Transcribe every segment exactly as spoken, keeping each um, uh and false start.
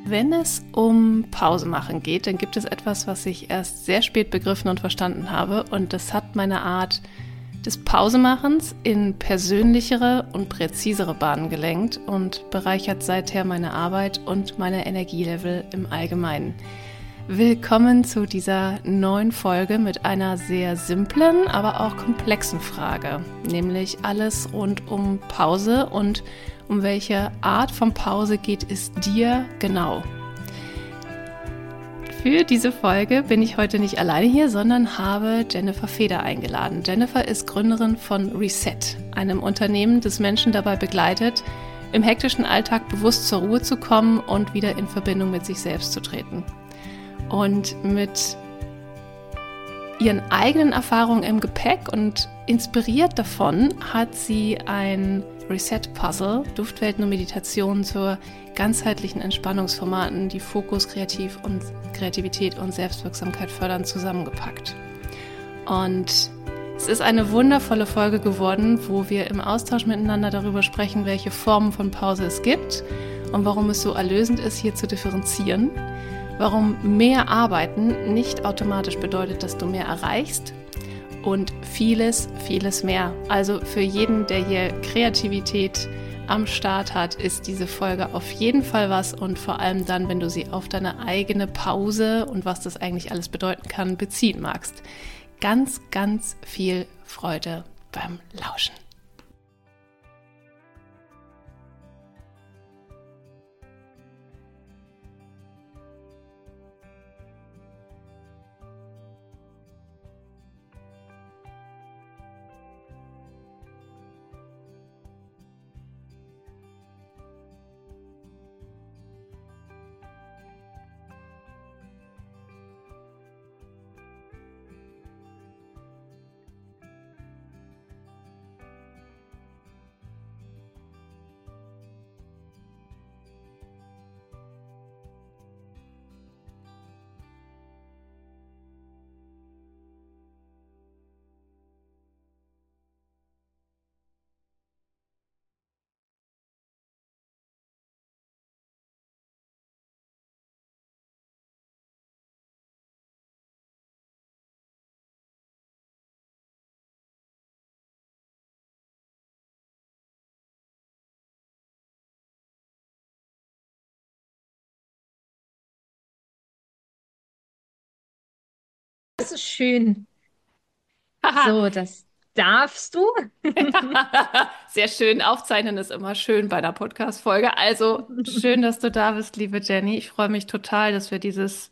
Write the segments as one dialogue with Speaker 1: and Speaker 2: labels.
Speaker 1: Wenn es um Pause machen geht, dann gibt es etwas, was ich erst sehr spät begriffen und verstanden habe. Und das hat meine Art des Pausemachens in persönlichere und präzisere Bahnen gelenkt und bereichert seither meine Arbeit und meine Energielevel im Allgemeinen. Willkommen zu dieser neuen Folge mit einer sehr simplen, aber auch komplexen Frage, nämlich alles rund um Pause und um welche Art von Pause geht es dir genau. Für diese Folge bin ich heute nicht alleine hier, sondern habe Jennifer Feder eingeladen. Jennifer ist Gründerin von Reset, einem Unternehmen, das Menschen dabei begleitet, im hektischen Alltag bewusst zur Ruhe zu kommen und wieder in Verbindung mit sich selbst zu treten. Und mit ihren eigenen Erfahrungen im Gepäck und inspiriert davon hat sie ein Reset-Puzzle, Duftwelten und Meditationen zur ganzheitlichen Entspannungsformaten, die Fokus, Kreativ und Kreativität und Selbstwirksamkeit fördern, zusammengepackt. Und es ist eine wundervolle Folge geworden, wo wir im Austausch miteinander darüber sprechen, welche Formen von Pause es gibt und warum es so erlösend ist, hier zu differenzieren. Warum mehr Arbeiten nicht automatisch bedeutet, dass du mehr erreichst und vieles, vieles mehr. Also für jeden, der hier Kreativität am Start hat, ist diese Folge auf jeden Fall was und vor allem dann, wenn du sie auf deine eigene Pause und was das eigentlich alles bedeuten kann, beziehen magst. Ganz, ganz viel Freude beim Lauschen.
Speaker 2: Das ist schön.
Speaker 1: Haha,
Speaker 2: So, das darfst du.
Speaker 1: sehr schön. Aufzeichnen ist immer schön bei einer Podcast-Folge. Also schön, dass du da bist, liebe Jenny. Ich freue mich total, dass wir dieses,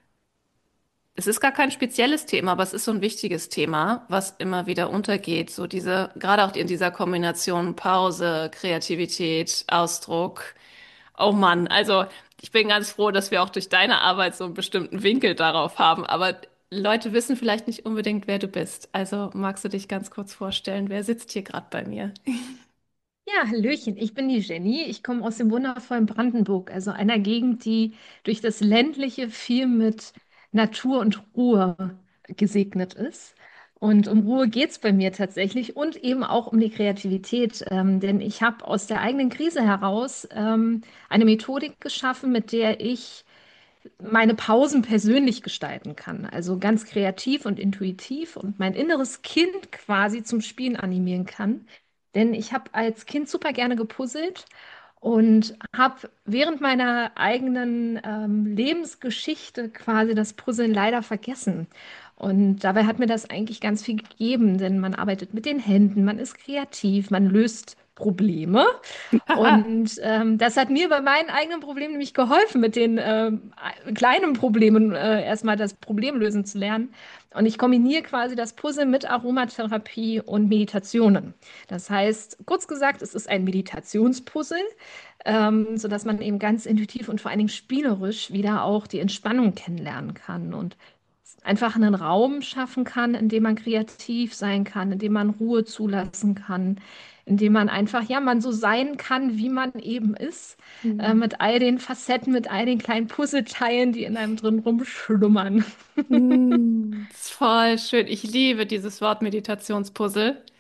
Speaker 1: es ist gar kein spezielles Thema, aber es ist so ein wichtiges Thema, was immer wieder untergeht. So diese, gerade auch in dieser Kombination Pause, Kreativität, Ausdruck. Oh Mann, also ich bin ganz froh, dass wir auch durch deine Arbeit so einen bestimmten Winkel darauf haben. Aber Leute wissen vielleicht nicht unbedingt, wer du bist. Also magst du dich ganz kurz vorstellen, wer sitzt hier gerade bei mir?
Speaker 2: Ja, Hallöchen, ich bin die Jenny. Ich komme aus dem wundervollen Brandenburg, also einer Gegend, die durch das ländliche viel mit Natur und Ruhe gesegnet ist. Und um Ruhe geht es bei mir tatsächlich und eben auch um die Kreativität, ähm, denn ich habe aus der eigenen Krise heraus ähm, eine Methodik geschaffen, mit der ich meine Pausen persönlich gestalten kann. Also ganz kreativ und intuitiv und mein inneres Kind quasi zum Spielen animieren kann. Denn ich habe als Kind super gerne gepuzzelt und habe während meiner eigenen ähm, Lebensgeschichte quasi das Puzzeln leider vergessen. Und dabei hat mir das eigentlich ganz viel gegeben, denn man arbeitet mit den Händen, man ist kreativ, man löst Probleme. Und ähm, das hat mir bei meinen eigenen Problemen nämlich geholfen, mit den ähm, kleinen Problemen äh, erstmal das Problem lösen zu lernen. Und ich kombiniere quasi das Puzzle mit Aromatherapie und Meditationen. Das heißt, kurz gesagt, es ist ein Meditationspuzzle, ähm, sodass man eben ganz intuitiv und vor allen Dingen spielerisch wieder auch die Entspannung kennenlernen kann und einfach einen Raum schaffen kann, in dem man kreativ sein kann, in dem man Ruhe zulassen kann, in dem man einfach, ja, man so sein kann, wie man eben ist, äh,
Speaker 1: Hm.
Speaker 2: mit all den Facetten, mit all den kleinen Puzzleteilen, die in einem drin rumschlummern.
Speaker 1: Hm, das ist voll schön. Ich liebe dieses Wort Meditationspuzzle.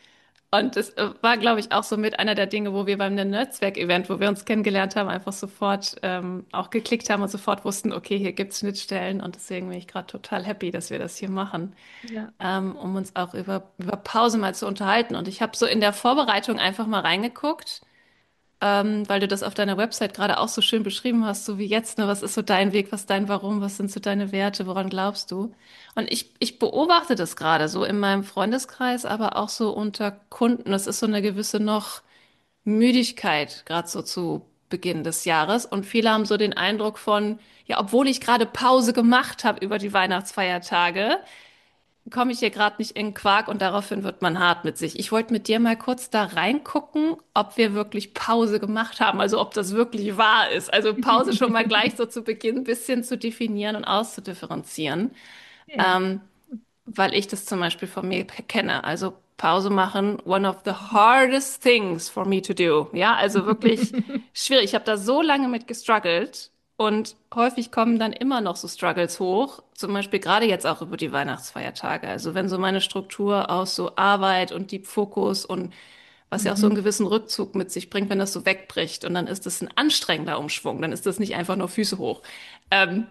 Speaker 1: Und das äh, war, glaube ich, auch so mit einer der Dinge, wo wir beim Netzwerk-Event, wo wir uns kennengelernt haben, einfach sofort ähm, auch geklickt haben und sofort wussten, okay, hier gibt es Schnittstellen. Und deswegen bin ich gerade total happy, dass wir das hier machen,
Speaker 2: Ja.
Speaker 1: ähm, um uns auch über, über Pause mal zu unterhalten. Und ich habe so in der Vorbereitung einfach mal reingeguckt, ähm, weil du das auf deiner Website gerade auch so schön beschrieben hast, so wie jetzt, ne? Was ist so dein Weg, was ist dein Warum, was sind so deine Werte, woran glaubst du? Und ich, ich beobachte das gerade so in meinem Freundeskreis, aber auch so unter Kunden. Das ist so eine gewisse noch Müdigkeit, gerade so zu Beginn des Jahres. Und viele haben so den Eindruck von, ja, obwohl ich gerade Pause gemacht habe über die Weihnachtsfeiertage, komme ich hier gerade nicht in den Quark und daraufhin wird man hart mit sich. Ich wollte mit dir mal kurz da reingucken, ob wir wirklich Pause gemacht haben, also ob das wirklich wahr ist. Also Pause schon mal gleich so zu Beginn ein bisschen zu definieren und auszudifferenzieren.
Speaker 2: Ja.
Speaker 1: Ähm, weil ich das zum Beispiel von mir kenne. Also Pause machen, one of the hardest things for me to do. Ja, also wirklich schwierig. Ich habe da so lange mit gestruggelt und häufig kommen dann immer noch so Struggles hoch. Zum Beispiel gerade jetzt auch über die Weihnachtsfeiertage. Also wenn so meine Struktur aus so Arbeit und Deep Fokus und was ja auch so einen
Speaker 2: Mhm.
Speaker 1: gewissen Rückzug mit sich bringt, wenn das so wegbricht und dann ist das ein anstrengender Umschwung, dann ist das nicht einfach nur Füße hoch. Ähm,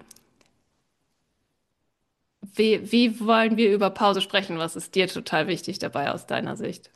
Speaker 1: Wie, wie wollen wir über Pause sprechen? Was ist dir total wichtig dabei aus deiner Sicht?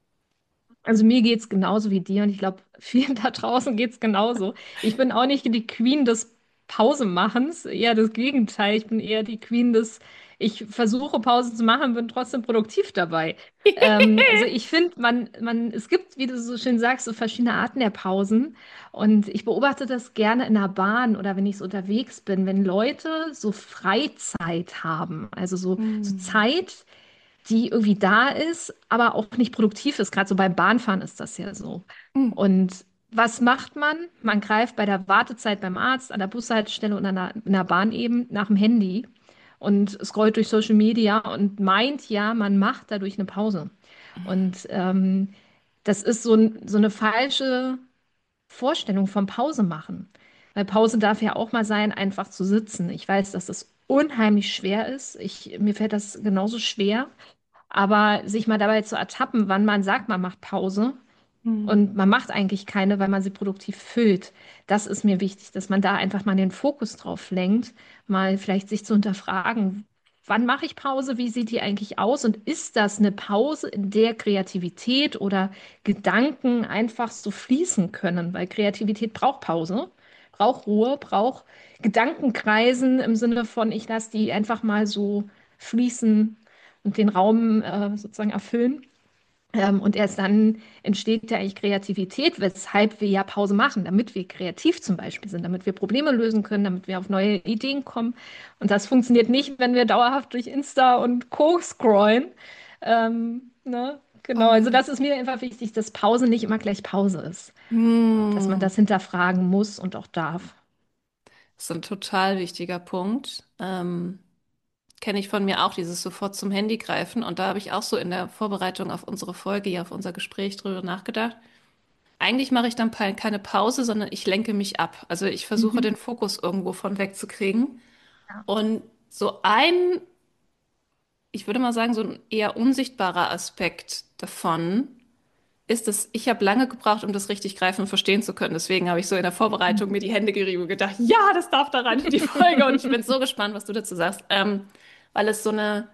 Speaker 2: Also mir geht es genauso wie dir und ich glaube, vielen da draußen geht es genauso. Ich bin auch nicht die Queen des Pausemachens, eher das Gegenteil. Ich bin eher die Queen des, ich versuche Pause zu machen, bin trotzdem produktiv dabei. Ähm, also ich finde, man, man, es gibt, wie du so schön sagst, so verschiedene Arten der Pausen und ich beobachte das gerne in der Bahn oder wenn ich so unterwegs bin, wenn Leute so Freizeit haben, also so, so
Speaker 1: Hm.
Speaker 2: Zeit, die irgendwie da ist, aber auch nicht produktiv ist. Gerade so beim Bahnfahren ist das ja so.
Speaker 1: Hm.
Speaker 2: Und was macht man? Man greift bei der Wartezeit beim Arzt, an der Bushaltestelle und an der, in der Bahn eben nach dem Handy und scrollt durch Social Media und meint ja, man macht dadurch eine Pause. Und ähm, das ist so, ein, so eine falsche Vorstellung vom Pause machen. Weil Pause darf ja auch mal sein, einfach zu sitzen. Ich weiß, dass das unheimlich schwer ist. Ich, mir fällt das genauso schwer. Aber sich mal dabei zu ertappen, wann man sagt, man macht Pause
Speaker 1: Hm.
Speaker 2: und man macht eigentlich keine, weil man sie produktiv füllt, das ist mir wichtig, dass man da einfach mal den Fokus drauf lenkt, mal vielleicht sich zu hinterfragen, wann mache ich Pause, wie sieht die eigentlich aus und ist das eine Pause, in der Kreativität oder Gedanken einfach so fließen können, weil Kreativität braucht Pause, braucht Ruhe, braucht Gedankenkreisen im Sinne von, ich lasse die einfach mal so fließen und den Raum äh, sozusagen erfüllen. Ähm, und erst dann entsteht ja eigentlich Kreativität, weshalb wir ja Pause machen, damit wir kreativ zum Beispiel sind, damit wir Probleme lösen können, damit wir auf neue Ideen kommen. Und das funktioniert nicht, wenn wir dauerhaft durch Insta und Co. scrollen. Ähm, ne? Genau, also
Speaker 1: Voll.
Speaker 2: das ist mir einfach wichtig, dass Pause nicht immer gleich Pause ist, dass man
Speaker 1: Hm.
Speaker 2: das hinterfragen muss und auch darf.
Speaker 1: Das ist ein total wichtiger Punkt. Ähm, kenne ich von mir auch, dieses sofort zum Handy greifen. Und da habe ich auch so in der Vorbereitung auf unsere Folge, ja, auf unser Gespräch drüber nachgedacht. Eigentlich mache ich dann pa- keine Pause, sondern ich lenke mich ab. Also ich versuche
Speaker 2: Mhm.
Speaker 1: den Fokus irgendwo von wegzukriegen.
Speaker 2: Ja.
Speaker 1: Und so ein, ich würde mal sagen, so ein eher unsichtbarer Aspekt davon ist es, ich habe lange gebraucht, um das richtig greifen und verstehen zu können. Deswegen habe ich so in der Vorbereitung mir die Hände gerieben und gedacht, ja, das darf da rein für die Folge. Und ich bin so gespannt, was du dazu sagst, ähm, weil es so eine,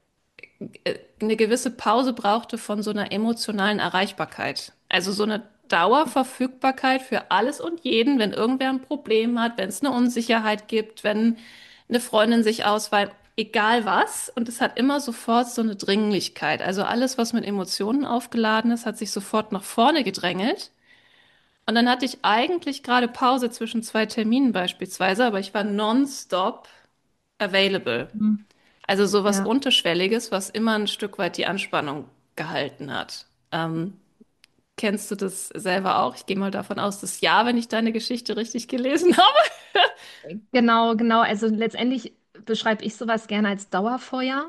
Speaker 1: äh, eine gewisse Pause brauchte von so einer emotionalen Erreichbarkeit. Also so eine Dauerverfügbarkeit für alles und jeden, wenn irgendwer ein Problem hat, wenn es eine Unsicherheit gibt, wenn eine Freundin sich ausweint, egal was. Und es hat immer sofort so eine Dringlichkeit. Also alles, was mit Emotionen aufgeladen ist, hat sich sofort nach vorne gedrängelt. Und dann hatte ich eigentlich gerade Pause zwischen zwei Terminen beispielsweise, aber ich war nonstop available.
Speaker 2: Mhm.
Speaker 1: Also sowas
Speaker 2: Ja.
Speaker 1: Unterschwelliges, was immer ein Stück weit die Anspannung gehalten hat. Ähm, kennst du das selber auch? Ich gehe mal davon aus, dass ja, wenn ich deine Geschichte richtig gelesen habe.
Speaker 2: Genau, genau. Also letztendlich beschreibe ich sowas gerne als Dauerfeuer.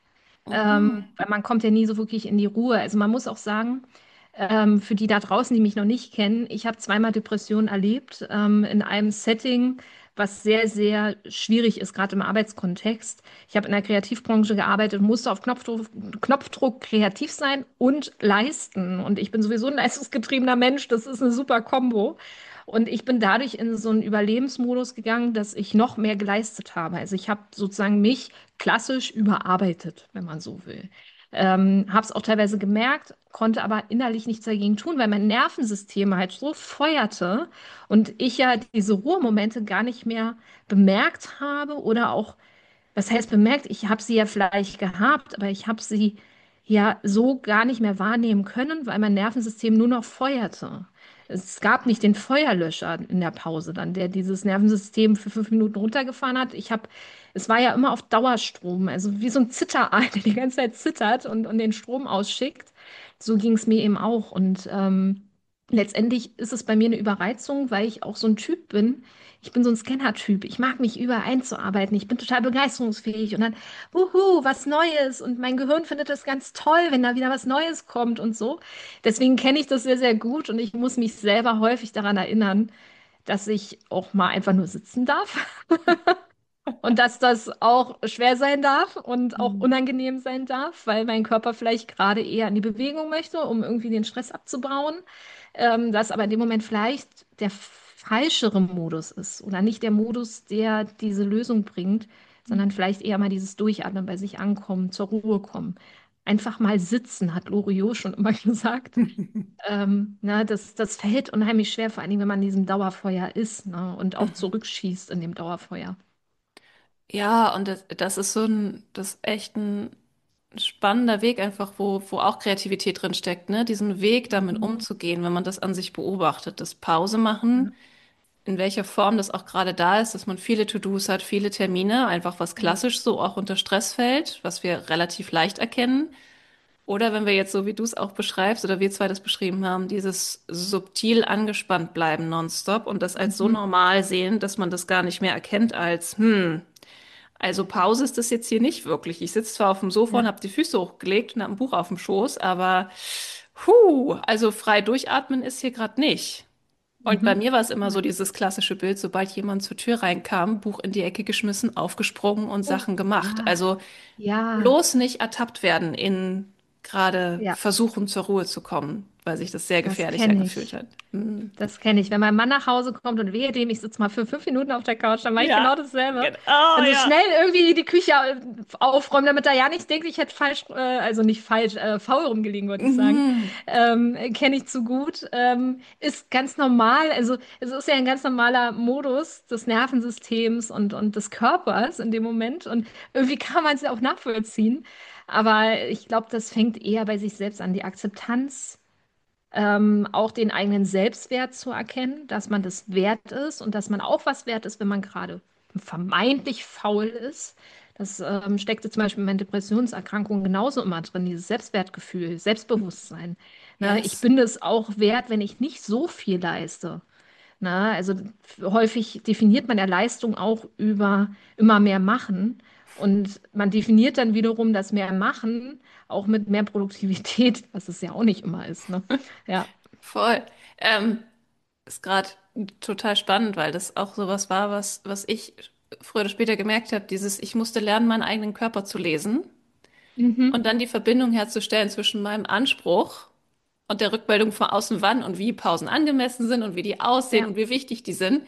Speaker 1: Mhm.
Speaker 2: Ähm, weil man kommt ja nie so wirklich in die Ruhe. Also man muss auch sagen, ähm, für die da draußen, die mich noch nicht kennen, ich habe zweimal Depressionen erlebt, ähm, in einem Setting, was sehr, sehr schwierig ist, gerade im Arbeitskontext. Ich habe in der Kreativbranche gearbeitet, musste auf Knopfdruck, Knopfdruck kreativ sein und leisten. Und ich bin sowieso ein leistungsgetriebener Mensch, das ist eine super Kombo. Und ich bin dadurch in so einen Überlebensmodus gegangen, dass ich noch mehr geleistet habe. Also ich habe sozusagen mich klassisch überarbeitet, wenn man so will. Ähm, habe es auch teilweise gemerkt, konnte aber innerlich nichts dagegen tun, weil mein Nervensystem halt so feuerte und ich ja diese Ruhemomente gar nicht mehr bemerkt habe oder auch, was heißt bemerkt, ich habe sie ja vielleicht gehabt, aber ich habe sie ja so gar nicht mehr wahrnehmen können, weil mein Nervensystem nur noch feuerte. Es gab nicht den Feuerlöscher in der Pause dann, der dieses Nervensystem für fünf Minuten runtergefahren hat. Ich habe, es war ja immer auf Dauerstrom, also wie so ein Zitteraal, der die ganze Zeit zittert und, und den Strom ausschickt. So ging es mir eben auch. Und ähm, letztendlich ist es bei mir eine Überreizung, weil ich auch so ein Typ bin. Ich bin so ein Scanner-Typ. Ich mag mich überall einzuarbeiten. Ich bin total begeisterungsfähig und dann, wuhu, was Neues. Und mein Gehirn findet das ganz toll, wenn da wieder was Neues kommt und so. Deswegen kenne ich das sehr, sehr gut und ich muss mich selber häufig daran erinnern, dass ich auch mal einfach nur sitzen darf und dass das auch schwer sein darf und auch
Speaker 1: Mhm.
Speaker 2: unangenehm sein darf, weil mein Körper vielleicht gerade eher in die Bewegung möchte, um irgendwie den Stress abzubauen. Ähm, dass aber in dem Moment vielleicht der falschere Modus ist oder nicht der Modus, der diese Lösung bringt, sondern vielleicht eher mal dieses Durchatmen, bei sich ankommen, zur Ruhe kommen. Einfach mal sitzen, hat Loriot schon immer gesagt. Ähm, ne, das, das fällt unheimlich schwer, vor allem wenn man in diesem Dauerfeuer ist, ne, und auch
Speaker 1: Mhm.
Speaker 2: zurückschießt in dem Dauerfeuer.
Speaker 1: Ja, und das, das ist so ein, das ist echt ein spannender Weg einfach, wo, wo auch Kreativität drin steckt, ne? Diesen Weg damit
Speaker 2: Mhm.
Speaker 1: umzugehen, wenn man das an sich beobachtet, das Pause machen,
Speaker 2: Ja,
Speaker 1: in welcher Form das auch gerade da ist, dass man viele To-Dos hat, viele Termine, einfach was
Speaker 2: ja.
Speaker 1: klassisch so auch unter Stress fällt, was wir relativ leicht erkennen. Oder wenn wir jetzt so wie du es auch beschreibst oder wir zwei das beschrieben haben, dieses subtil angespannt bleiben nonstop und das als so
Speaker 2: Mhm.
Speaker 1: normal sehen, dass man das gar nicht mehr erkennt als, hm, also Pause ist das jetzt hier nicht wirklich. Ich sitze zwar auf dem Sofa und
Speaker 2: Ja.
Speaker 1: habe die Füße hochgelegt und habe ein Buch auf dem Schoß, aber puh, also frei durchatmen ist hier gerade nicht. Und bei
Speaker 2: Mhm.
Speaker 1: mir war es immer so
Speaker 2: Ja.
Speaker 1: dieses klassische Bild, sobald jemand zur Tür reinkam, Buch in die Ecke geschmissen, aufgesprungen und
Speaker 2: Oh,
Speaker 1: Sachen gemacht.
Speaker 2: ja,
Speaker 1: Also
Speaker 2: ja,
Speaker 1: bloß nicht ertappt werden in gerade
Speaker 2: ja,
Speaker 1: versuchen zur Ruhe zu kommen, weil sich das sehr
Speaker 2: das
Speaker 1: gefährlich
Speaker 2: kenne
Speaker 1: angefühlt
Speaker 2: ich.
Speaker 1: hat. Hm.
Speaker 2: Das kenne ich. Wenn mein Mann nach Hause kommt und wehe dem, ich sitze mal für fünf Minuten auf der Couch, dann mache ich
Speaker 1: Ja,
Speaker 2: genau dasselbe.
Speaker 1: genau. Oh,
Speaker 2: Also
Speaker 1: ja.
Speaker 2: schnell irgendwie die Küche äh, aufräumen, damit er ja nicht denkt, ich hätte falsch, äh, also nicht falsch, äh, faul rumgelegen, wollte ich sagen.
Speaker 1: Mhm.
Speaker 2: Ähm, kenne ich zu gut. Ähm, ist ganz normal. Also es ist ja ein ganz normaler Modus des Nervensystems und, und des Körpers in dem Moment. Und irgendwie kann man es ja auch nachvollziehen. Aber ich glaube, das fängt eher bei sich selbst an. Die Akzeptanz ähm, auch den eigenen Selbstwert zu erkennen, dass man das wert ist und dass man auch was wert ist, wenn man gerade vermeintlich faul ist. Das ähm, steckte zum Beispiel in meinen Depressionserkrankungen genauso immer drin, dieses Selbstwertgefühl, Selbstbewusstsein. Ne, ich
Speaker 1: Yes.
Speaker 2: bin es auch wert, wenn ich nicht so viel leiste. Na, also häufig definiert man ja Leistung auch über immer mehr machen. Und man definiert dann wiederum das mehr machen auch mit mehr Produktivität, was es ja auch nicht immer ist, ne? Ja.
Speaker 1: Voll. Ähm, ist gerade total spannend, weil das auch sowas war, was, was ich früher oder später gemerkt habe, dieses, ich musste lernen, meinen eigenen Körper zu lesen
Speaker 2: Mhm.
Speaker 1: und dann die Verbindung herzustellen zwischen meinem Anspruch und der Rückmeldung von außen, wann und wie Pausen angemessen sind und wie die aussehen
Speaker 2: Ja.
Speaker 1: und wie wichtig die sind.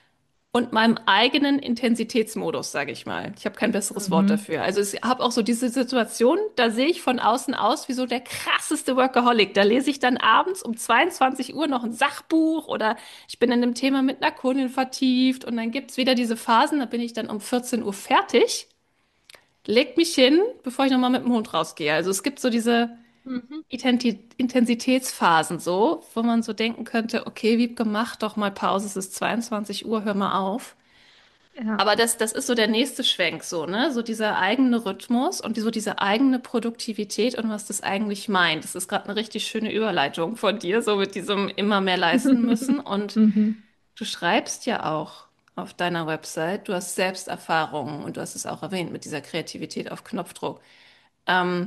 Speaker 1: Und meinem eigenen Intensitätsmodus, sage ich mal. Ich habe kein besseres Wort
Speaker 2: Mhm.
Speaker 1: dafür. Also ich habe auch so diese Situation, da sehe ich von außen aus wie so der krasseste Workaholic. Da lese ich dann abends um zweiundzwanzig Uhr noch ein Sachbuch oder ich bin in einem Thema mit einer Kundin vertieft und dann gibt's wieder diese Phasen, da bin ich dann um vierzehn Uhr fertig, leg mich hin, bevor ich nochmal mit dem Hund rausgehe. Also es gibt so diese
Speaker 2: Mhm.
Speaker 1: Identi- Intensitätsphasen so, wo man so denken könnte, okay, Wiebke, mach doch mal Pause, es ist zweiundzwanzig Uhr, hör mal auf.
Speaker 2: Ja.
Speaker 1: Aber das, das ist so der nächste Schwenk, so, ne? So dieser eigene Rhythmus und die, so diese eigene Produktivität und was das eigentlich meint. Das ist gerade eine richtig schöne Überleitung von dir, so mit diesem immer mehr leisten müssen. Und
Speaker 2: Mhm.
Speaker 1: du schreibst ja auch auf deiner Website, du hast Selbsterfahrungen und du hast es auch erwähnt mit dieser Kreativität auf Knopfdruck. Ähm,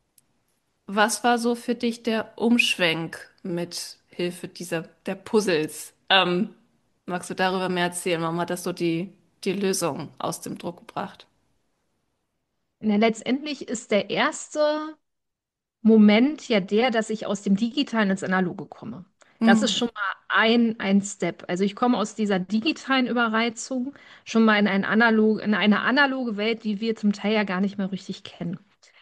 Speaker 1: Was war so für dich der Umschwenk mit Hilfe dieser, der Puzzles? Ähm, Magst du darüber mehr erzählen? Warum hat das so die, die Lösung aus dem Druck gebracht?
Speaker 2: Na, letztendlich ist der erste Moment ja der, dass ich aus dem Digitalen ins Analoge komme. Das ist
Speaker 1: Hm.
Speaker 2: schon mal ein, ein Step. Also ich komme aus dieser digitalen Überreizung schon mal in ein analog, in eine analoge Welt, die wir zum Teil ja gar nicht mehr richtig kennen.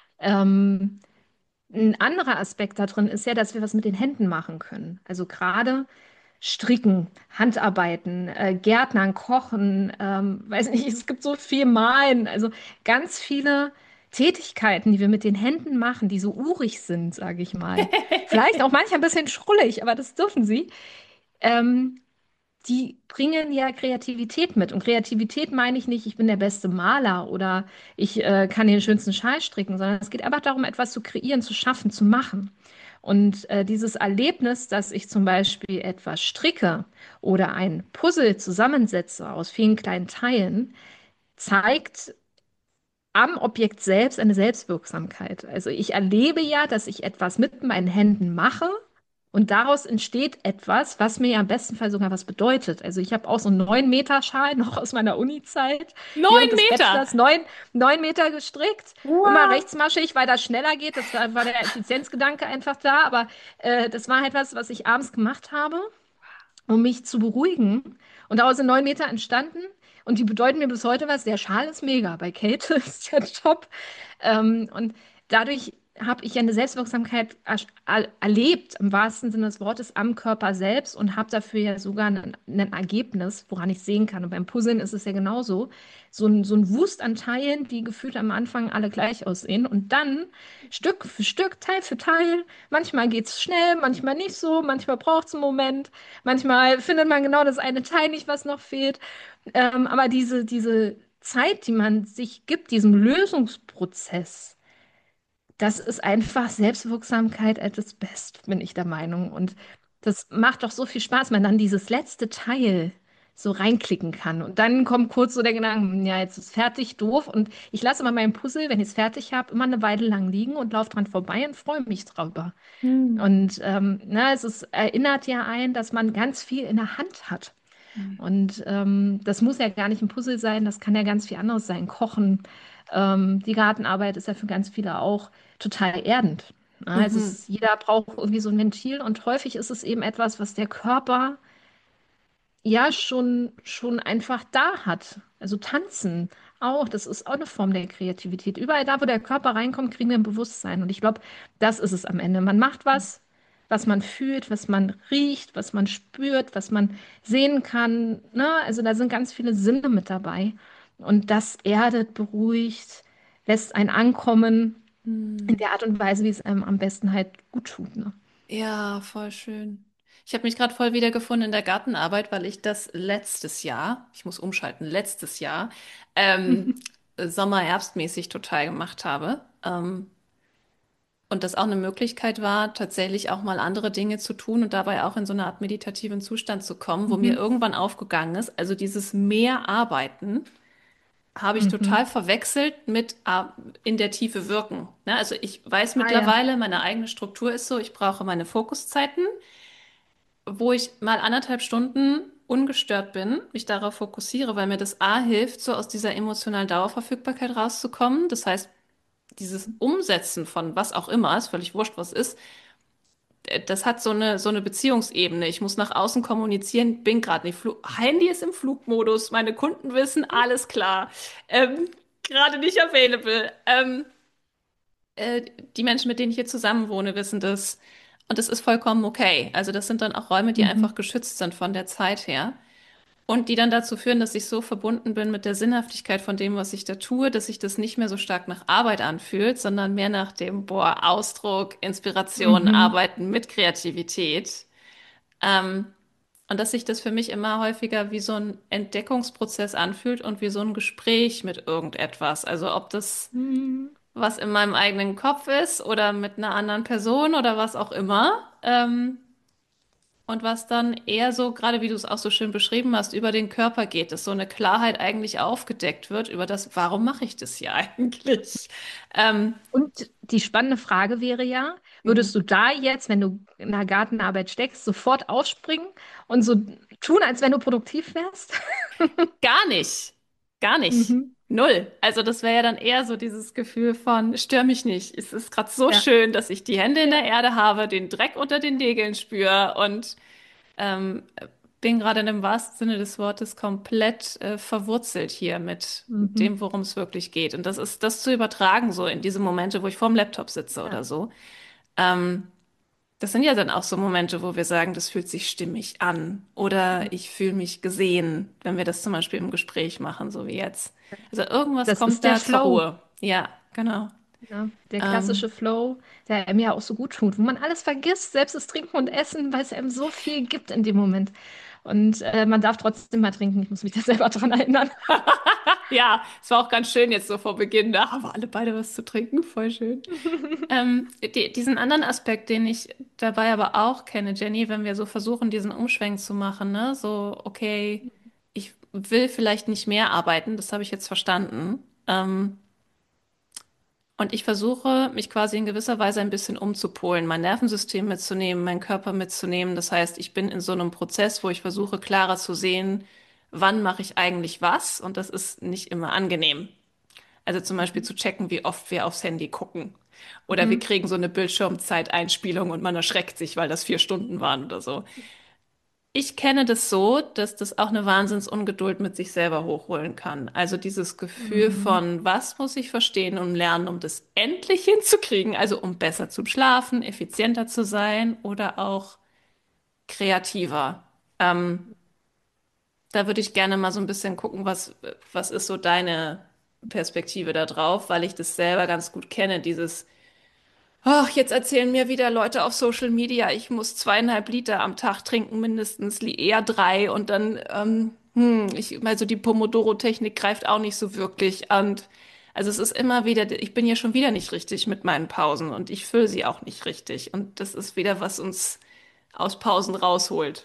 Speaker 2: Ähm, ein anderer Aspekt da drin ist ja, dass wir was mit den Händen machen können. Also gerade Stricken, Handarbeiten, äh, Gärtnern, Kochen, ähm, weiß nicht, es gibt so viel Malen, also ganz viele Tätigkeiten, die wir mit den Händen machen, die so urig sind, sage ich mal. Vielleicht auch manchmal ein bisschen schrullig, aber das dürfen sie. Ähm, Die bringen ja Kreativität mit. Und Kreativität meine ich nicht, ich bin der beste Maler oder ich äh, kann den schönsten Schal stricken, sondern es geht einfach darum, etwas zu kreieren, zu schaffen, zu machen. Und äh, dieses Erlebnis, dass ich zum Beispiel etwas stricke oder ein Puzzle zusammensetze aus vielen kleinen Teilen, zeigt am Objekt selbst eine Selbstwirksamkeit. Also ich erlebe ja, dass ich etwas mit meinen Händen mache und daraus entsteht etwas, was mir ja im besten Fall sogar was bedeutet. Also ich habe auch so einen neun Meter Schal noch aus meiner Uni-Zeit
Speaker 1: Neun
Speaker 2: während des
Speaker 1: Meter!
Speaker 2: Bachelors neun, neun Meter gestrickt. Immer
Speaker 1: Wow.
Speaker 2: rechtsmaschig, weil das schneller geht. Das war, war der Effizienzgedanke einfach da. Aber äh, das war halt was, was ich abends gemacht habe, um mich zu beruhigen. Und daraus sind neun Meter entstanden. Und die bedeuten mir bis heute was. Der Schal ist mega. Bei Kälte ist der top. Ähm, und dadurch habe ich ja eine Selbstwirksamkeit er er erlebt, im wahrsten Sinne des Wortes, am Körper selbst und habe dafür ja sogar ein, ein Ergebnis, woran ich sehen kann. Und beim Puzzeln ist es ja genauso. So ein, so ein Wust an Teilen, die gefühlt am Anfang alle gleich aussehen. Und dann Stück für Stück, Teil für Teil. Manchmal geht es schnell, manchmal nicht so, manchmal braucht es einen Moment, manchmal findet man genau das eine Teil nicht, was noch fehlt. Ähm, aber diese, diese Zeit, die man sich gibt, diesem Lösungsprozess, das ist einfach Selbstwirksamkeit at its best, bin ich der Meinung. Und das macht doch so viel Spaß, wenn man dann dieses letzte Teil so reinklicken kann. Und dann kommt kurz so der Gedanke, hm, ja, jetzt ist fertig, doof. Und ich lasse immer meinen Puzzle, wenn ich es fertig habe, immer eine Weile lang liegen und laufe dran vorbei und freue mich drüber.
Speaker 1: Hm.
Speaker 2: Und ähm, na, es ist, erinnert ja ein, dass man ganz viel in der Hand hat. Und ähm, das muss ja gar nicht ein Puzzle sein, das kann ja ganz viel anderes sein. Kochen, ähm, die Gartenarbeit ist ja für ganz viele auch total erdend. Ja, also es
Speaker 1: Mhm.
Speaker 2: ist, jeder braucht irgendwie so ein Ventil und häufig ist es eben etwas, was der Körper ja schon, schon einfach da hat. Also tanzen auch, das ist auch eine Form der Kreativität. Überall da, wo der Körper reinkommt, kriegen wir ein Bewusstsein. Und ich glaube, das ist es am Ende. Man macht was, was man fühlt, was man riecht, was man spürt, was man sehen kann. Ne? Also da sind ganz viele Sinne mit dabei. Und das erdet, beruhigt, lässt einen ankommen in
Speaker 1: Hm.
Speaker 2: der Art und Weise, wie es einem am besten halt gut tut. Ne?
Speaker 1: Ja, voll schön. Ich habe mich gerade voll wiedergefunden in der Gartenarbeit, weil ich das letztes Jahr, ich muss umschalten, letztes Jahr, ähm, Sommer-Herbstmäßig total gemacht habe. Ähm, und das auch eine Möglichkeit war, tatsächlich auch mal andere Dinge zu tun und dabei auch in so eine Art meditativen Zustand zu kommen, wo mir
Speaker 2: Mhm.
Speaker 1: irgendwann aufgegangen ist, also dieses mehr Arbeiten habe ich
Speaker 2: Mhm.
Speaker 1: total verwechselt mit äh, in der Tiefe wirken. Ne? Also ich weiß
Speaker 2: Ah ja.
Speaker 1: mittlerweile, meine eigene Struktur ist so, ich brauche meine Fokuszeiten, wo ich mal anderthalb Stunden ungestört bin, mich darauf fokussiere, weil mir das A hilft, so aus dieser emotionalen Dauerverfügbarkeit rauszukommen. Das heißt, dieses Umsetzen von was auch immer, ist völlig wurscht, was ist, äh, das hat so eine, so eine Beziehungsebene. Ich muss nach außen kommunizieren, bin gerade nicht. Flu Handy ist im Flugmodus, meine Kunden wissen, alles klar. Ähm, gerade nicht available. Ähm, äh, die Menschen, mit denen ich hier zusammen wohne, wissen das. Und das ist vollkommen okay. Also das sind dann auch Räume, die
Speaker 2: Mhm.
Speaker 1: einfach geschützt sind von der Zeit her. Und die dann dazu führen, dass ich so verbunden bin mit der Sinnhaftigkeit von dem, was ich da tue, dass sich das nicht mehr so stark nach Arbeit anfühlt, sondern mehr nach dem, boah, Ausdruck, Inspiration,
Speaker 2: Mhm.
Speaker 1: Arbeiten mit Kreativität. Ähm, und dass sich das für mich immer häufiger wie so ein Entdeckungsprozess anfühlt und wie so ein Gespräch mit irgendetwas. Also ob das
Speaker 2: Mhm.
Speaker 1: was in meinem eigenen Kopf ist oder mit einer anderen Person oder was auch immer. Ähm, und was dann eher so, gerade wie du es auch so schön beschrieben hast, über den Körper geht, dass so eine Klarheit eigentlich aufgedeckt wird über das, warum mache ich das hier eigentlich? Ähm,
Speaker 2: Und die spannende Frage wäre ja, würdest
Speaker 1: mhm.
Speaker 2: du da jetzt, wenn du in der Gartenarbeit steckst, sofort aufspringen und so Tun, als wenn du produktiv wärst?
Speaker 1: Gar nicht. Gar nicht.
Speaker 2: Mhm.
Speaker 1: Null. Also das wäre ja dann eher so dieses Gefühl von, stör mich nicht. Es ist gerade so
Speaker 2: Ja.
Speaker 1: schön, dass ich die Hände in
Speaker 2: Ja.
Speaker 1: der Erde habe, den Dreck unter den Nägeln spüre und ähm, bin gerade in dem wahrsten Sinne des Wortes komplett äh, verwurzelt hier mit
Speaker 2: Mhm.
Speaker 1: dem, worum es wirklich geht. Und das ist das zu übertragen, so in diese Momente, wo ich vorm Laptop sitze
Speaker 2: Ja.
Speaker 1: oder so. Ähm, Das sind ja dann auch so Momente, wo wir sagen, das fühlt sich stimmig an. Oder ich fühle mich gesehen, wenn wir das zum Beispiel im Gespräch machen, so wie jetzt. Also irgendwas
Speaker 2: Das
Speaker 1: kommt
Speaker 2: ist der
Speaker 1: da zur
Speaker 2: Flow.
Speaker 1: Ruhe. Ja, genau.
Speaker 2: Ja, der
Speaker 1: Ähm,
Speaker 2: klassische Flow, der einem ja auch so gut tut, wo man alles vergisst, selbst das Trinken und Essen, weil es einem so viel gibt in dem Moment. Und äh, man darf trotzdem mal trinken. Ich muss mich da selber dran erinnern.
Speaker 1: ja, es war auch ganz schön jetzt so vor Beginn. Da haben wir alle beide was zu trinken. Voll schön. Ähm, die, diesen anderen Aspekt, den ich dabei aber auch kenne, Jenny, wenn wir so versuchen, diesen Umschwenk zu machen, ne? So, okay, ich will vielleicht nicht mehr arbeiten, das habe ich jetzt verstanden. Ähm, Und ich versuche, mich quasi in gewisser Weise ein bisschen umzupolen, mein Nervensystem mitzunehmen, meinen Körper mitzunehmen. Das heißt, ich bin in so einem Prozess, wo ich versuche, klarer zu sehen, wann mache ich eigentlich was. Und das ist nicht immer angenehm. Also zum Beispiel zu checken, wie oft wir aufs Handy gucken. Oder wir
Speaker 2: Mhm.
Speaker 1: kriegen so eine Bildschirmzeiteinspielung und man erschreckt sich, weil das vier Stunden waren oder so. Ich kenne das so, dass das auch eine Wahnsinnsungeduld mit sich selber hochholen kann. Also dieses Gefühl
Speaker 2: Mhm.
Speaker 1: von, was muss ich verstehen und lernen, um das endlich hinzukriegen, also um besser zu schlafen, effizienter zu sein oder auch kreativer. Ähm, Da würde ich gerne mal so ein bisschen gucken, was, was ist so deine Perspektive da drauf, weil ich das selber ganz gut kenne, dieses Ach, jetzt erzählen mir wieder Leute auf Social Media, ich muss zweieinhalb Liter am Tag trinken, mindestens li- eher drei. Und dann, ähm, hm, ich, also die Pomodoro-Technik greift auch nicht so wirklich. Und also es ist immer wieder, ich bin ja schon wieder nicht richtig mit meinen Pausen und ich fülle sie auch nicht richtig. Und das ist wieder, was uns aus Pausen rausholt.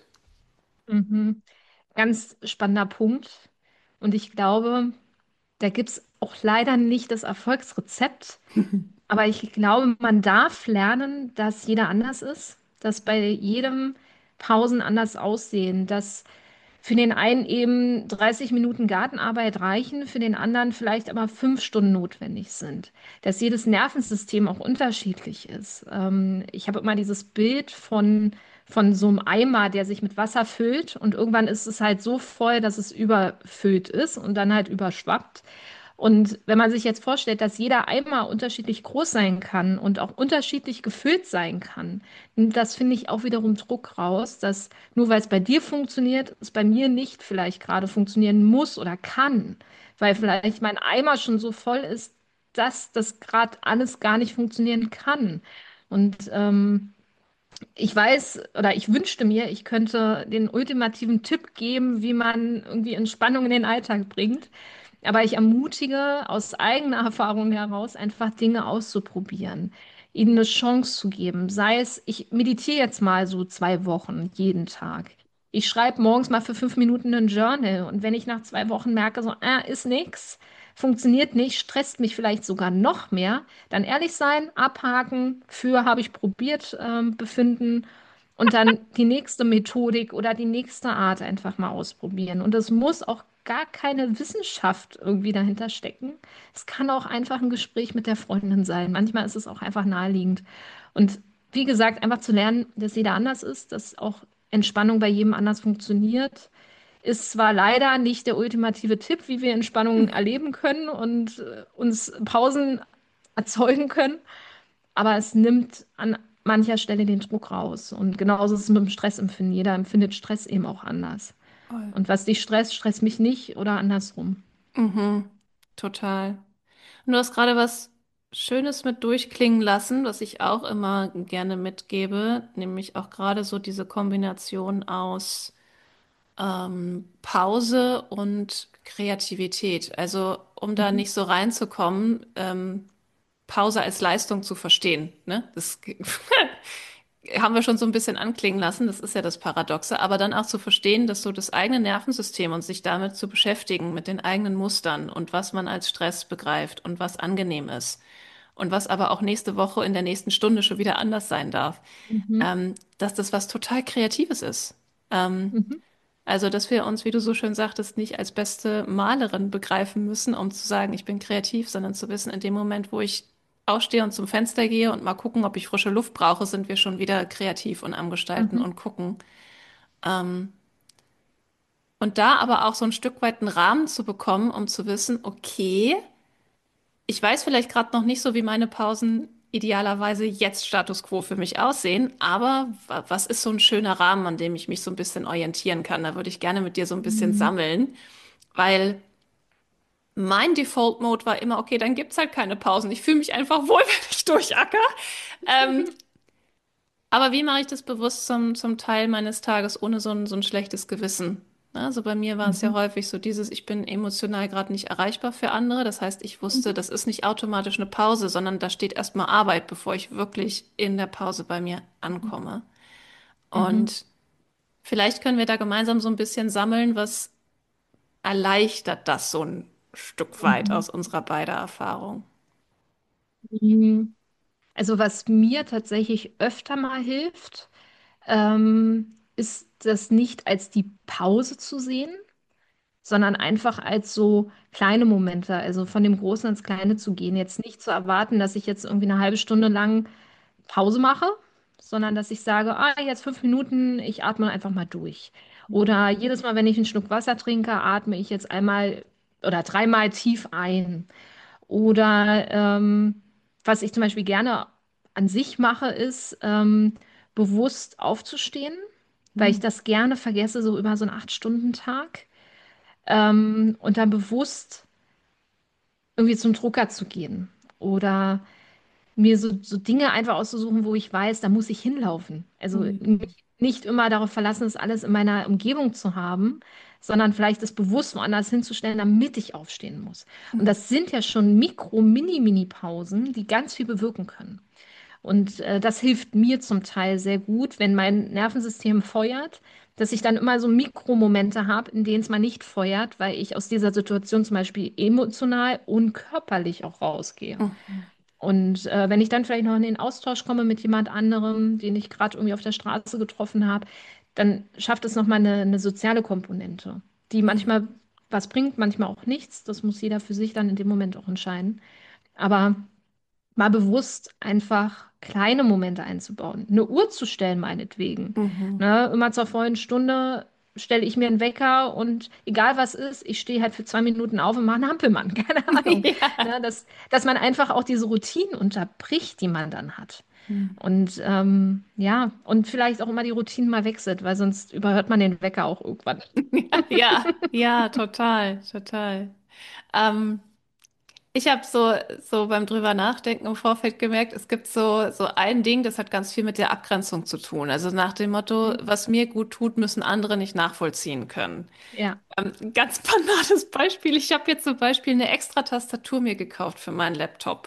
Speaker 2: Mhm. Ganz spannender Punkt. Und ich glaube, da gibt es auch leider nicht das Erfolgsrezept. Aber ich glaube, man darf lernen, dass jeder anders ist, dass bei jedem Pausen anders aussehen, dass für den einen eben dreißig Minuten Gartenarbeit reichen, für den anderen vielleicht aber fünf Stunden notwendig sind, dass jedes Nervensystem auch unterschiedlich ist. Ähm, ich habe immer dieses Bild von, von so einem Eimer, der sich mit Wasser füllt und irgendwann ist es halt so voll, dass es überfüllt ist und dann halt überschwappt. Und wenn man sich jetzt vorstellt, dass jeder Eimer unterschiedlich groß sein kann und auch unterschiedlich gefüllt sein kann, nimmt das finde ich auch wiederum Druck raus, dass nur weil es bei dir funktioniert, es bei mir nicht vielleicht gerade funktionieren muss oder kann, weil vielleicht mein Eimer schon so voll ist, dass das gerade alles gar nicht funktionieren kann. Und ähm, ich weiß oder ich wünschte mir, ich könnte den ultimativen Tipp geben, wie man irgendwie Entspannung in den Alltag bringt. Aber ich ermutige aus eigener Erfahrung heraus, einfach Dinge auszuprobieren, ihnen eine Chance zu geben. Sei es, ich meditiere jetzt mal so zwei Wochen jeden Tag. Ich schreibe morgens mal für fünf Minuten ein Journal und wenn ich nach zwei Wochen merke, so, äh, ist nix, funktioniert nicht, stresst mich vielleicht sogar noch mehr, dann ehrlich sein, abhaken, für habe ich probiert, ähm, befinden und dann die nächste Methodik oder die nächste Art einfach mal ausprobieren. Und es muss auch gar keine Wissenschaft irgendwie dahinter stecken. Es kann auch einfach ein Gespräch mit der Freundin sein. Manchmal ist es auch einfach naheliegend. Und wie gesagt, einfach zu lernen, dass jeder anders ist, dass auch Entspannung bei jedem anders funktioniert, ist zwar leider nicht der ultimative Tipp, wie wir Entspannung erleben können und äh, uns Pausen erzeugen können, aber es nimmt an mancher Stelle den Druck raus. Und genauso ist es mit dem Stressempfinden. Jeder empfindet Stress eben auch anders.
Speaker 1: Voll.
Speaker 2: Und was dich stresst, stresst mich nicht oder andersrum.
Speaker 1: Mhm, total. Und du hast gerade was Schönes mit durchklingen lassen, was ich auch immer gerne mitgebe, nämlich auch gerade so diese Kombination aus ähm, Pause und Kreativität. Also um da
Speaker 2: Mhm.
Speaker 1: nicht so reinzukommen, ähm, Pause als Leistung zu verstehen. Ne? Das haben wir schon so ein bisschen anklingen lassen, das ist ja das Paradoxe, aber dann auch zu verstehen, dass so das eigene Nervensystem und sich damit zu beschäftigen, mit den eigenen Mustern und was man als Stress begreift und was angenehm ist und was aber auch nächste Woche in der nächsten Stunde schon wieder anders sein darf,
Speaker 2: Mhm.
Speaker 1: ähm, dass das was total Kreatives ist. Ähm,
Speaker 2: Mhm.
Speaker 1: Also, dass wir uns, wie du so schön sagtest, nicht als beste Malerin begreifen müssen, um zu sagen, ich bin kreativ, sondern zu wissen, in dem Moment, wo ich aufstehe und zum Fenster gehe und mal gucken, ob ich frische Luft brauche, sind wir schon wieder kreativ und am Gestalten
Speaker 2: Mhm.
Speaker 1: und gucken. Ähm, und da aber auch so ein Stück weit einen Rahmen zu bekommen, um zu wissen, okay, ich weiß vielleicht gerade noch nicht so, wie meine Pausen idealerweise jetzt Status quo für mich aussehen, aber wa- was ist so ein schöner Rahmen, an dem ich mich so ein bisschen orientieren kann? Da würde ich gerne mit dir so ein bisschen
Speaker 2: Mhm.
Speaker 1: sammeln, weil mein Default-Mode war immer, okay, dann gibt's halt keine Pausen. Ich fühle mich einfach wohl, wenn ich durchacker. Ähm, aber wie mache ich das bewusst zum, zum Teil meines Tages ohne so ein, so ein schlechtes Gewissen? Ne, Also bei mir war es ja
Speaker 2: Mhm.
Speaker 1: häufig so dieses, ich bin emotional gerade nicht erreichbar für andere. Das heißt, ich wusste, das ist nicht automatisch eine Pause, sondern da steht erstmal Arbeit, bevor ich wirklich in der Pause bei mir
Speaker 2: Mhm.
Speaker 1: ankomme.
Speaker 2: Mhm.
Speaker 1: Und vielleicht können wir da gemeinsam so ein bisschen sammeln, was erleichtert das so ein Stück weit
Speaker 2: Mhm.
Speaker 1: aus unserer beider Erfahrung.
Speaker 2: Mhm. Also was mir tatsächlich öfter mal hilft, ähm, ist das nicht als die Pause zu sehen, sondern einfach als so kleine Momente, also von dem Großen ins Kleine zu gehen. Jetzt nicht zu erwarten, dass ich jetzt irgendwie eine halbe Stunde lang Pause mache, sondern dass ich sage, ah, jetzt fünf Minuten, ich atme einfach mal durch. Oder jedes Mal, wenn ich einen Schluck Wasser trinke, atme ich jetzt einmal oder dreimal tief ein. Oder ähm, was ich zum Beispiel gerne an sich mache, ist ähm, bewusst aufzustehen, weil ich
Speaker 1: Hm.
Speaker 2: das gerne vergesse, so über so einen Acht-Stunden-Tag. Ähm, und dann bewusst irgendwie zum Drucker zu gehen. Oder mir so, so Dinge einfach auszusuchen, wo ich weiß, da muss ich hinlaufen. Also
Speaker 1: Hm.
Speaker 2: mich nicht immer darauf verlassen, das alles in meiner Umgebung zu haben, sondern vielleicht das bewusst woanders hinzustellen, damit ich aufstehen muss. Und
Speaker 1: Hm.
Speaker 2: das sind ja schon Mikro, Mini, Mini-Pausen, die ganz viel bewirken können. Und äh, das hilft mir zum Teil sehr gut, wenn mein Nervensystem feuert, dass ich dann immer so Mikromomente habe, in denen es mal nicht feuert, weil ich aus dieser Situation zum Beispiel emotional und körperlich auch rausgehe.
Speaker 1: Hm.
Speaker 2: Und äh, wenn ich dann vielleicht noch in den Austausch komme mit jemand anderem, den ich gerade irgendwie auf der Straße getroffen habe, dann schafft es nochmal eine, eine soziale Komponente, die
Speaker 1: Hm.
Speaker 2: manchmal was bringt, manchmal auch nichts. Das muss jeder für sich dann in dem Moment auch entscheiden. Aber mal bewusst einfach kleine Momente einzubauen. Eine Uhr zu stellen, meinetwegen.
Speaker 1: Mhm.
Speaker 2: Ne, immer zur vollen Stunde stelle ich mir einen Wecker und egal was ist, ich stehe halt für zwei Minuten auf und mache einen Hampelmann. Keine Ahnung.
Speaker 1: Ja.
Speaker 2: Ne, dass, dass man einfach auch diese Routinen unterbricht, die man dann hat.
Speaker 1: Hm.
Speaker 2: Und ähm, ja, und vielleicht auch immer die Routinen mal wechselt, weil sonst überhört man den Wecker auch irgendwann.
Speaker 1: Ja, ja, total, total. Ähm, ich habe so, so beim drüber nachdenken im Vorfeld gemerkt, es gibt so, so ein Ding, das hat ganz viel mit der Abgrenzung zu tun. Also nach dem Motto,
Speaker 2: Mhm.
Speaker 1: was mir gut tut, müssen andere nicht nachvollziehen können.
Speaker 2: Ja.
Speaker 1: Ähm, ein ganz banales Beispiel. Ich habe jetzt zum Beispiel eine extra Tastatur mir gekauft für meinen Laptop.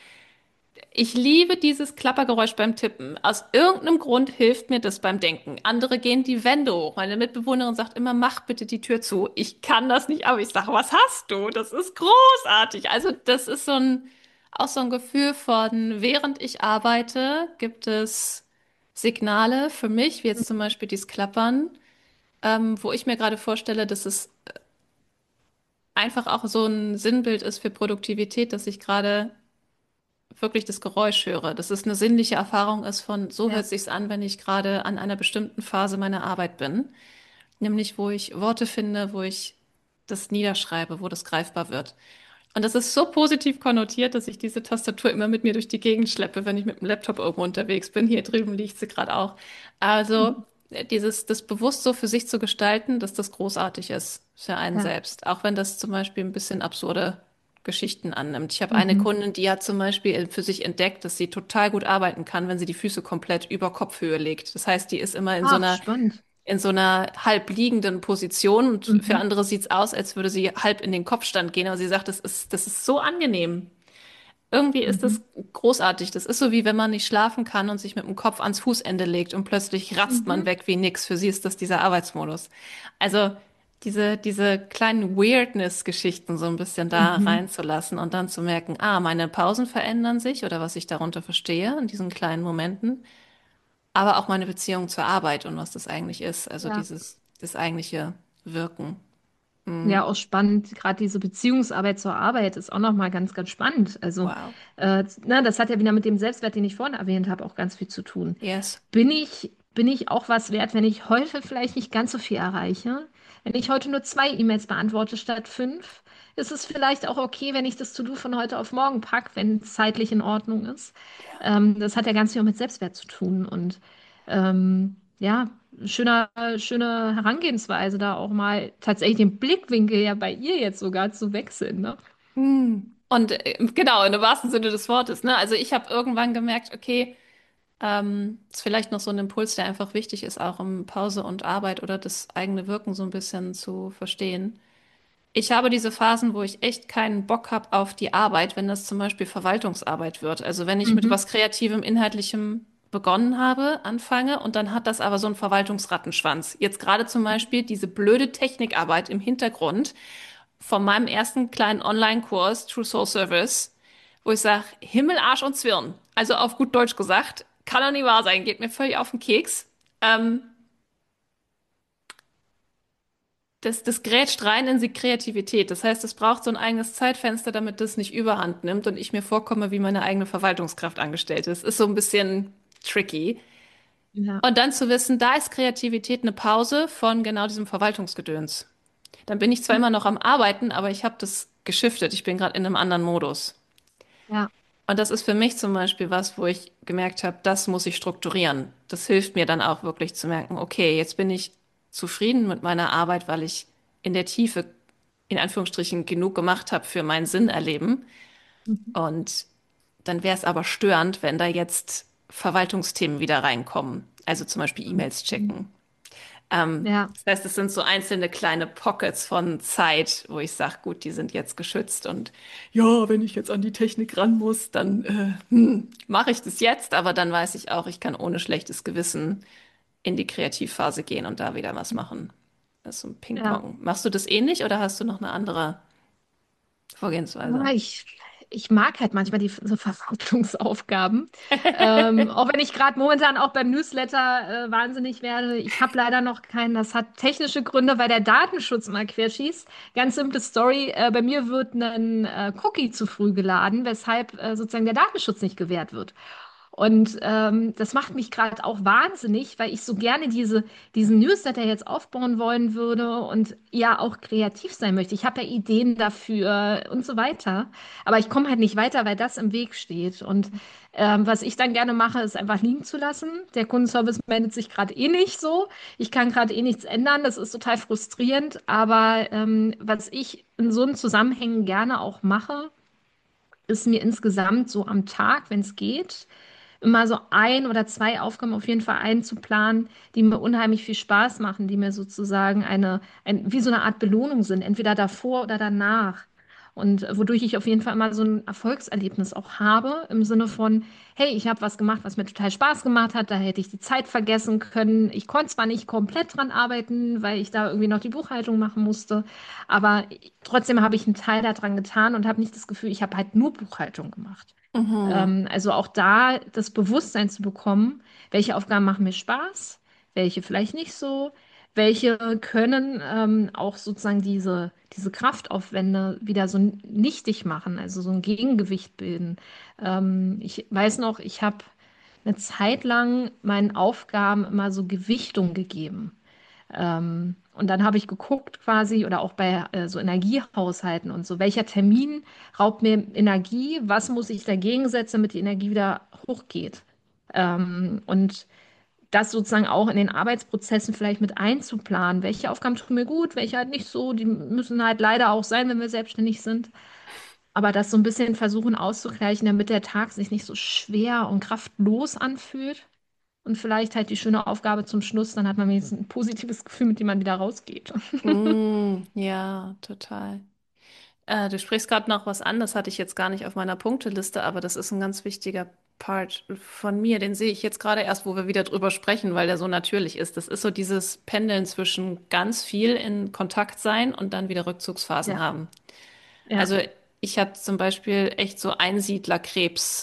Speaker 1: Ich liebe dieses Klappergeräusch beim Tippen. Aus irgendeinem Grund hilft mir das beim Denken. Andere gehen die Wände hoch. Meine Mitbewohnerin sagt immer, mach bitte die Tür zu. Ich kann das nicht, aber ich sage, was hast du? Das ist großartig. Also das ist so ein, auch so ein Gefühl von, während ich arbeite, gibt es Signale für mich, wie jetzt zum Beispiel dieses Klappern, ähm, wo ich mir gerade vorstelle, dass es einfach auch so ein Sinnbild ist für Produktivität, dass ich gerade wirklich das Geräusch höre, dass es eine sinnliche Erfahrung ist von, so hört
Speaker 2: Ja.
Speaker 1: sich's an, wenn ich gerade an einer bestimmten Phase meiner Arbeit bin, nämlich wo ich Worte finde, wo ich das niederschreibe, wo das greifbar wird. Und das ist so positiv konnotiert, dass ich diese Tastatur immer mit mir durch die Gegend schleppe, wenn ich mit dem Laptop irgendwo unterwegs bin. Hier drüben liegt sie gerade auch. Also
Speaker 2: Mhm.
Speaker 1: äh, dieses, das bewusst so für sich zu gestalten, dass das großartig ist für einen
Speaker 2: Ja.
Speaker 1: selbst. Auch wenn das zum Beispiel ein bisschen absurde Geschichten annimmt. Ich habe eine
Speaker 2: Mhm.
Speaker 1: Kundin, die hat zum Beispiel für sich entdeckt, dass sie total gut arbeiten kann, wenn sie die Füße komplett über Kopfhöhe legt. Das heißt, die ist immer in so
Speaker 2: Ach,
Speaker 1: einer
Speaker 2: spannend.
Speaker 1: in so einer halb liegenden Position und für
Speaker 2: Mhm.
Speaker 1: andere sieht's aus, als würde sie halb in den Kopfstand gehen. Aber sie sagt, das ist, das ist so angenehm. Irgendwie ist das
Speaker 2: Mhm.
Speaker 1: großartig. Das ist so, wie wenn man nicht schlafen kann und sich mit dem Kopf ans Fußende legt und plötzlich ratzt man
Speaker 2: Mhm.
Speaker 1: weg wie nix. Für sie ist das dieser Arbeitsmodus. Also diese, diese kleinen Weirdness-Geschichten so ein bisschen da
Speaker 2: Mhm.
Speaker 1: reinzulassen und dann zu merken, ah, meine Pausen verändern sich oder was ich darunter verstehe in diesen kleinen Momenten, aber auch meine Beziehung zur Arbeit und was das eigentlich ist. Also
Speaker 2: Ja.
Speaker 1: dieses, das eigentliche Wirken. Mm,
Speaker 2: Ja, auch spannend. Gerade diese Beziehungsarbeit zur Arbeit ist auch nochmal ganz, ganz spannend. Also,
Speaker 1: wow.
Speaker 2: äh, na, das hat ja wieder mit dem Selbstwert, den ich vorhin erwähnt habe, auch ganz viel zu tun.
Speaker 1: Yes.
Speaker 2: Bin ich, bin ich auch was wert, wenn ich heute vielleicht nicht ganz so viel erreiche? Wenn ich heute nur zwei E-Mails beantworte statt fünf, ist es vielleicht auch okay, wenn ich das To-Do von heute auf morgen packe, wenn es zeitlich in Ordnung ist. Ähm, das hat ja ganz viel auch mit Selbstwert zu tun. Und ähm, ja, schöner, schöne Herangehensweise, da auch mal tatsächlich den Blickwinkel ja bei ihr jetzt sogar zu wechseln, ne?
Speaker 1: Mm. Und äh, genau, in dem wahrsten Sinne des Wortes, ne? Also ich habe irgendwann gemerkt, okay, ähm, ist vielleicht noch so ein Impuls, der einfach wichtig ist, auch um Pause und Arbeit oder das eigene Wirken so ein bisschen zu verstehen. Ich habe diese Phasen, wo ich echt keinen Bock habe auf die Arbeit, wenn das zum Beispiel Verwaltungsarbeit wird. Also wenn ich mit
Speaker 2: Mhm.
Speaker 1: was Kreativem, Inhaltlichem begonnen habe, anfange und dann hat das aber so einen Verwaltungsrattenschwanz. Jetzt gerade zum Beispiel diese blöde Technikarbeit im Hintergrund von meinem ersten kleinen Online-Kurs True Soul Service, wo ich sage, Himmel, Arsch und Zwirn. Also auf gut Deutsch gesagt, kann doch nicht wahr sein, geht mir völlig auf den Keks. Ähm, Das, das grätscht rein in die Kreativität. Das heißt, es braucht so ein eigenes Zeitfenster, damit das nicht überhand nimmt und ich mir vorkomme, wie meine eigene Verwaltungskraft angestellt ist. Ist so ein bisschen tricky.
Speaker 2: Ja.
Speaker 1: Und dann zu wissen, da ist Kreativität eine Pause von genau diesem Verwaltungsgedöns. Dann bin ich zwar immer noch am Arbeiten, aber ich habe das geschiftet. Ich bin gerade in einem anderen Modus.
Speaker 2: Ja.
Speaker 1: Und das ist für mich zum Beispiel was, wo ich gemerkt habe, das muss ich strukturieren. Das hilft mir dann auch wirklich zu merken, okay, jetzt bin ich zufrieden mit meiner Arbeit, weil ich in der Tiefe, in Anführungsstrichen, genug gemacht habe für mein Sinnerleben.
Speaker 2: Mhm.
Speaker 1: Und dann wäre es aber störend, wenn da jetzt Verwaltungsthemen wieder reinkommen. Also zum Beispiel E-Mails
Speaker 2: Mhm.
Speaker 1: checken. Ähm,
Speaker 2: Ja.
Speaker 1: das heißt, es sind so einzelne kleine Pockets von Zeit, wo ich sage, gut, die sind jetzt geschützt und ja, wenn ich jetzt an die Technik ran muss, dann äh, hm, mache ich das jetzt, aber dann weiß ich auch, ich kann ohne schlechtes Gewissen in die Kreativphase gehen und da wieder was machen. Das ist so ein
Speaker 2: Ja.
Speaker 1: Ping-Pong. Machst du das ähnlich oder hast du noch eine andere
Speaker 2: Ja,
Speaker 1: Vorgehensweise?
Speaker 2: ich, ich mag halt manchmal die so Verwaltungsaufgaben. Ähm, auch wenn ich gerade momentan auch beim Newsletter äh, wahnsinnig werde. Ich habe leider noch keinen. Das hat technische Gründe, weil der Datenschutz mal querschießt. Ganz simple Story. Äh, bei mir wird ein äh, Cookie zu früh geladen, weshalb äh, sozusagen der Datenschutz nicht gewährt wird. Und ähm, das macht mich gerade auch wahnsinnig, weil ich so gerne diese, diesen Newsletter jetzt aufbauen wollen würde und ja auch kreativ sein möchte. Ich habe ja Ideen dafür und so weiter. Aber ich komme halt nicht weiter, weil das im Weg steht. Und ähm, was ich dann gerne mache, ist einfach liegen zu lassen. Der Kundenservice meldet sich gerade eh nicht so. Ich kann gerade eh nichts ändern. Das ist total frustrierend. Aber ähm, was ich in so einem Zusammenhängen gerne auch mache, ist mir insgesamt so am Tag, wenn es geht, immer so ein oder zwei Aufgaben auf jeden Fall einzuplanen, die mir unheimlich viel Spaß machen, die mir sozusagen eine, ein, wie so eine Art Belohnung sind, entweder davor oder danach. Und äh, wodurch ich auf jeden Fall immer so ein Erfolgserlebnis auch habe, im Sinne von, hey, ich habe was gemacht, was mir total Spaß gemacht hat, da hätte ich die Zeit vergessen können. Ich konnte zwar nicht komplett dran arbeiten, weil ich da irgendwie noch die Buchhaltung machen musste, aber trotzdem habe ich einen Teil daran getan und habe nicht das Gefühl, ich habe halt nur Buchhaltung gemacht.
Speaker 1: Mhm.
Speaker 2: Ähm, also auch da das Bewusstsein zu bekommen, welche Aufgaben machen mir Spaß, welche vielleicht nicht so, welche können ähm, auch sozusagen diese, diese Kraftaufwände wieder so nichtig machen, also so ein Gegengewicht bilden. Ähm, ich weiß noch, ich habe eine Zeit lang meinen Aufgaben immer so Gewichtung gegeben. Ähm, und dann habe ich geguckt quasi, oder auch bei äh, so Energiehaushalten und so, welcher Termin raubt mir Energie, was muss ich dagegen setzen, damit die Energie wieder hochgeht. Ähm, und das sozusagen auch in den Arbeitsprozessen vielleicht mit einzuplanen. Welche Aufgaben tun mir gut, welche halt nicht so. Die müssen halt leider auch sein, wenn wir selbstständig sind. Aber das so ein bisschen versuchen auszugleichen, damit der Tag sich nicht so schwer und kraftlos anfühlt. Und vielleicht halt die schöne Aufgabe zum Schluss, dann hat man wenigstens ein positives Gefühl, mit dem man wieder rausgeht.
Speaker 1: Mm, ja, total. Äh, du sprichst gerade noch was an, das hatte ich jetzt gar nicht auf meiner Punkteliste, aber das ist ein ganz wichtiger Part von mir. Den sehe ich jetzt gerade erst, wo wir wieder drüber sprechen, weil der so natürlich ist. Das ist so dieses Pendeln zwischen ganz viel in Kontakt sein und dann wieder Rückzugsphasen
Speaker 2: Ja,
Speaker 1: haben.
Speaker 2: ja.
Speaker 1: Also ich habe zum Beispiel echt so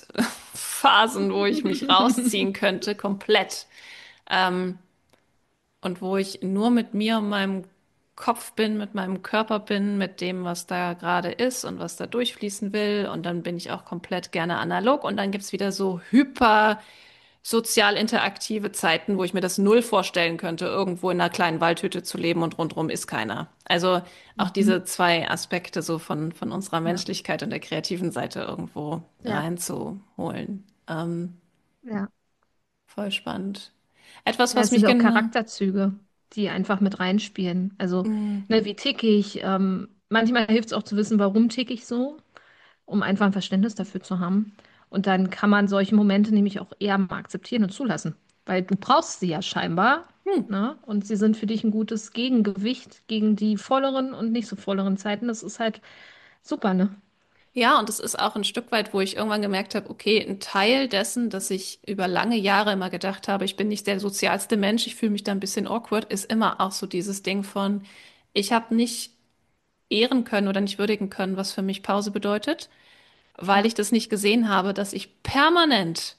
Speaker 1: Einsiedlerkrebs-Phasen, wo ich mich rausziehen könnte, komplett. Ähm, und wo ich nur mit mir und meinem Kopf bin, mit meinem Körper bin, mit dem, was da gerade ist und was da durchfließen will. Und dann bin ich auch komplett gerne analog. Und dann gibt's wieder so hyper sozial interaktive Zeiten, wo ich mir das null vorstellen könnte, irgendwo in einer kleinen Waldhütte zu leben und rundherum ist keiner. Also auch
Speaker 2: Mhm.
Speaker 1: diese zwei Aspekte so von, von unserer
Speaker 2: Ja,
Speaker 1: Menschlichkeit und der kreativen Seite irgendwo
Speaker 2: ja,
Speaker 1: reinzuholen. Ähm,
Speaker 2: ja.
Speaker 1: voll spannend. Etwas,
Speaker 2: Ja,
Speaker 1: was
Speaker 2: es
Speaker 1: mich
Speaker 2: sind auch
Speaker 1: genau.
Speaker 2: Charakterzüge, die einfach mit reinspielen. Also,
Speaker 1: Mm,
Speaker 2: ne, wie ticke ich? Ähm, manchmal hilft es auch zu wissen, warum ticke ich so, um einfach ein Verständnis dafür zu haben. Und dann kann man solche Momente nämlich auch eher mal akzeptieren und zulassen, weil du brauchst sie ja scheinbar,
Speaker 1: hm.
Speaker 2: ne? Und sie sind für dich ein gutes Gegengewicht gegen die volleren und nicht so volleren Zeiten. Das ist halt super, ne?
Speaker 1: Ja, und es ist auch ein Stück weit, wo ich irgendwann gemerkt habe, okay, ein Teil dessen, dass ich über lange Jahre immer gedacht habe, ich bin nicht der sozialste Mensch, ich fühle mich da ein bisschen awkward, ist immer auch so dieses Ding von, ich habe nicht ehren können oder nicht würdigen können, was für mich Pause bedeutet, weil
Speaker 2: Ja.
Speaker 1: ich das nicht gesehen habe, dass ich permanent,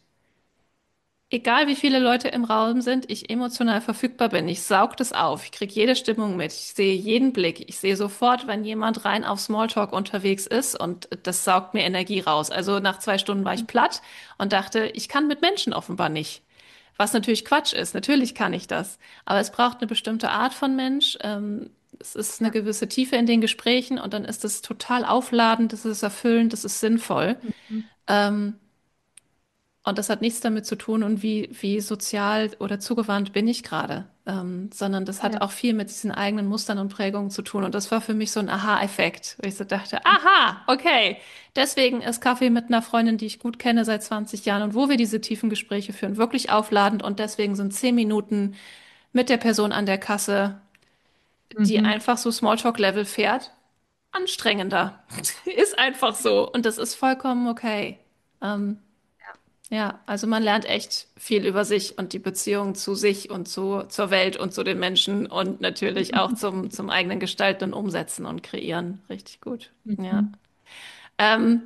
Speaker 1: egal wie viele Leute im Raum sind, ich emotional verfügbar bin. Ich saug das auf, ich kriege jede Stimmung mit, ich sehe jeden Blick, ich sehe sofort, wenn jemand rein auf Smalltalk unterwegs ist und das saugt mir Energie raus. Also nach zwei Stunden war ich platt und dachte, ich kann mit Menschen offenbar nicht. Was natürlich Quatsch ist. Natürlich kann ich das. Aber es braucht eine bestimmte Art von Mensch. Ähm, es ist eine
Speaker 2: Ja.
Speaker 1: gewisse Tiefe in den Gesprächen und dann ist es total aufladend, das ist erfüllend, das ist sinnvoll.
Speaker 2: Mhm.
Speaker 1: Ähm, und das hat nichts damit zu tun, und wie, wie sozial oder zugewandt bin ich gerade, ähm, sondern das hat
Speaker 2: Ja.
Speaker 1: auch viel mit diesen eigenen Mustern und Prägungen zu tun. Und das war für mich so ein Aha-Effekt, wo ich so dachte, aha, okay, deswegen ist Kaffee mit einer Freundin, die ich gut kenne seit zwanzig Jahren und wo wir diese tiefen Gespräche führen, wirklich aufladend. Und deswegen sind zehn Minuten mit der Person an der Kasse, die
Speaker 2: Mhm.
Speaker 1: einfach so Smalltalk-Level fährt, anstrengender. Ist einfach so. Und das ist vollkommen okay. Ähm, ja, also man lernt echt viel über sich und die Beziehung zu sich und zu, zur Welt und zu den Menschen und natürlich auch zum, zum eigenen Gestalten und Umsetzen und Kreieren. Richtig gut. Ja.
Speaker 2: Mhm.
Speaker 1: Ähm,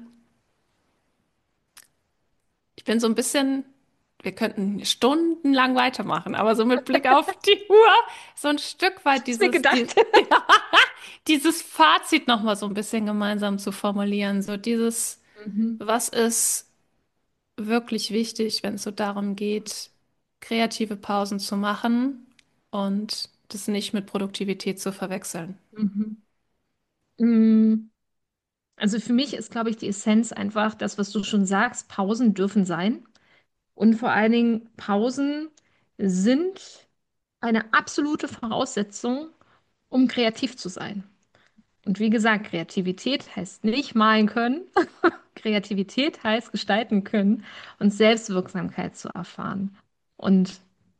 Speaker 1: ich bin so ein bisschen, wir könnten stundenlang weitermachen, aber so mit Blick auf die Uhr, so ein Stück weit
Speaker 2: Ist mir
Speaker 1: dieses, die,
Speaker 2: gedacht.
Speaker 1: dieses Fazit nochmal so ein bisschen gemeinsam zu formulieren. So dieses,
Speaker 2: Mhm.
Speaker 1: was ist wirklich wichtig, wenn es so darum geht, kreative Pausen zu machen und das nicht mit Produktivität zu verwechseln.
Speaker 2: Mhm. Mhm. Also für mich ist, glaube ich, die Essenz einfach das, was du schon sagst, Pausen dürfen sein. Und vor allen Dingen, Pausen sind eine absolute Voraussetzung, um kreativ zu sein. Und wie gesagt, Kreativität heißt nicht malen können. Kreativität heißt gestalten können und Selbstwirksamkeit zu erfahren. Und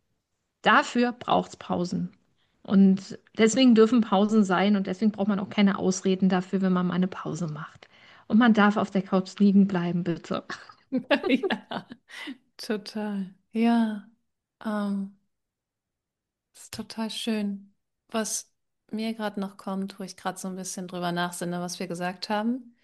Speaker 2: dafür braucht es Pausen. Und deswegen dürfen Pausen sein und deswegen braucht man auch keine Ausreden dafür, wenn man mal eine Pause macht. Und man darf auf der Couch liegen bleiben, bitte.
Speaker 1: Ja, total. Ja, ähm, ist total schön. Was mir gerade noch kommt, wo ich gerade so ein bisschen drüber nachsinne, was wir gesagt haben,